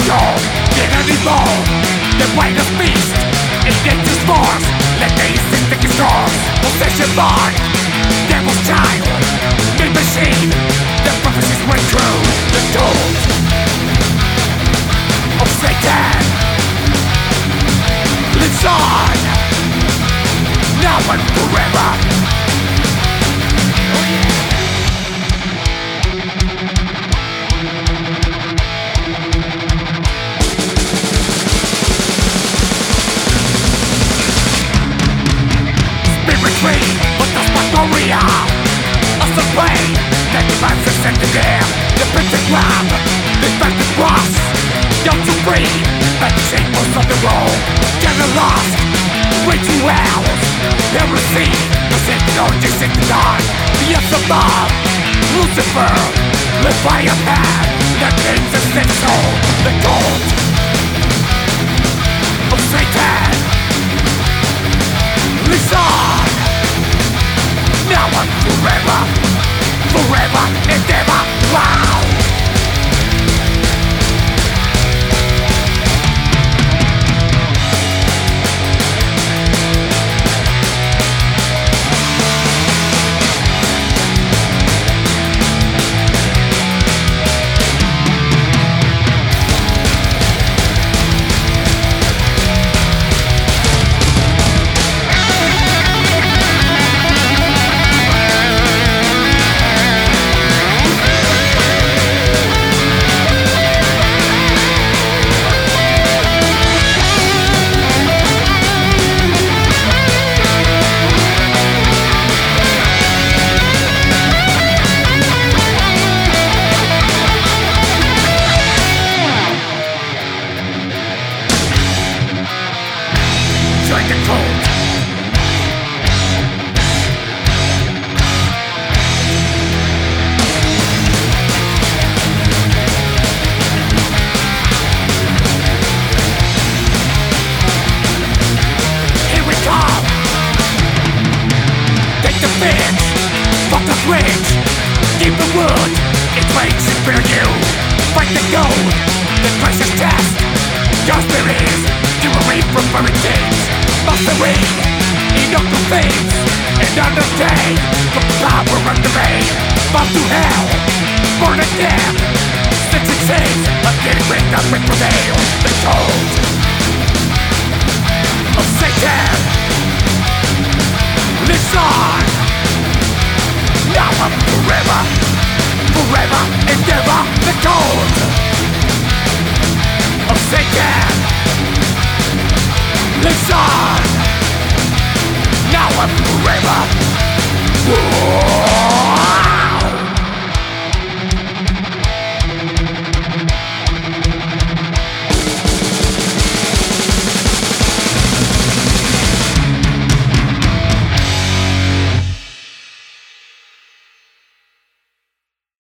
Don't get anymore. The whitest beast in nature's force. Let the instinct take its course. Possession mind, devil's child, made machine. The prophecies went true. The tools of Satan lives on, now and forever. Oh yeah. Phantasmagoria of the brain that demands a centimeter. The pentagram, the bandit cross, young to free, but the shambles of the road. Getting lost, rituals, heresy, the technology in the dark. The above, Lucifer, Leviathan, the names of the soul, the gold of Satan. Listen. Now and forever, forever and ever, wow! Keep the wood, it waits to fear you. Fight the gold, the precious test. Cause there is jewelry from buried kings. Mastery, enough to things. And undertake the power of the rain.